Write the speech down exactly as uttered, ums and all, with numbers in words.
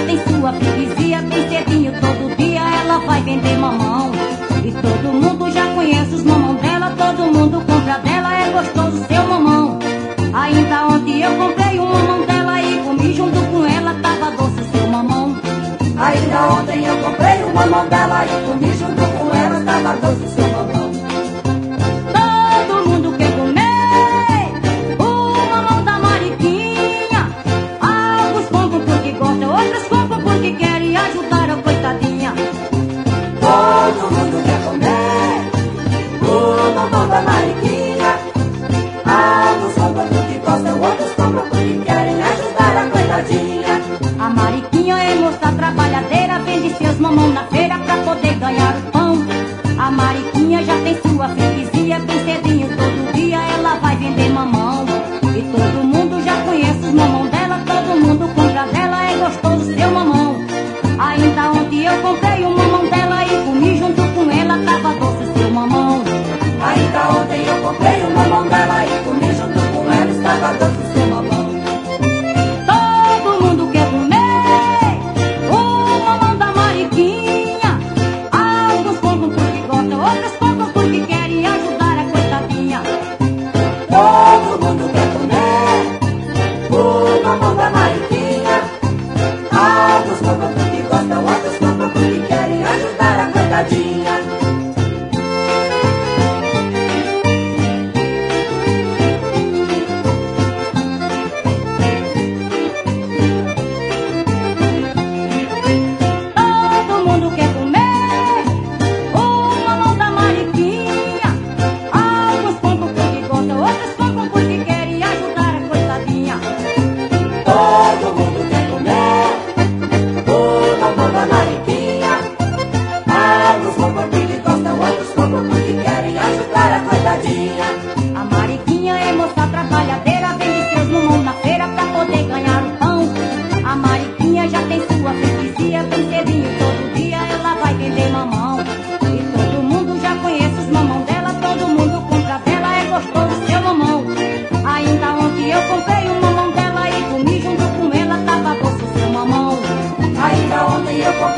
tem sua freguesia, bem cedinho todo dia ela vai vender mamão. E todo mundo já conhece os mamão dela, todo mundo compra dela, é gostoso seu mamão. Ainda ontem eu comprei um mamão dela e comi junto com ela, tava doce seu mamão. Ainda ontem eu comprei um mamão dela e comi junto com ela, tava doce seu mamão. Todo mundo quer comer o mamão da Mariquinha. Alguns compram porque gostam, outros compram porque querem ajudar a coitadinha. Todo mundo quer comer o mamão da Mariquinha. Alguns compram porque gostam, outros compram porque querem ajudar a coitadinha. A Mariquinha é moça trabalhadeira, vende seus mamão na feira pra poder ganhar o pão. A Mariquinha já tem sua freguesia, bem cedinho todo dia ela vai vender mamão. E todo mundo já conhece os mamão dela, todo mundo compra dela, é gostoso seu mamão. Ainda ontem eu comprei um mamão dela e comi junto com ela, tava doce seu mamão. Ainda ontem eu comprei um mamão dela e comi junto com ela, estava doce seu mamão. Todo mundo quer comer o mamão da Mariquinha. Alguns compram porque gostam, outros compram porque querem ajudar a coitadinha. Todo mundo quer comer o mamão da Mariquinha. Alguns compram porque gostam, outros compram porque querem ajudar a coitadinha. Todo mundo quer comer o mamão da Mariquinha. Alguns compram porque gostam, outros compram porque querem ajudar a coitadinha. Todo mundo quer comer o mamão da Mariquinha. Alguns compram porque gostam, outros compram porque querem ajudar a coitadinha. A Mariquinha é moça trabalhadeira, vende seus mamão na feira pra poder ganhar o pão. A Mariquinha já tem sua freguesia, bem cedinho todo dia ela vai vender mamão. E todo mundo já conhece os mamão dela, todo mundo compra dela, é gostoso seu mamão. Ainda ontem eu comprei um mamão dela e comi junto com ela, tava doce seu mamão. Ainda ontem eu comprei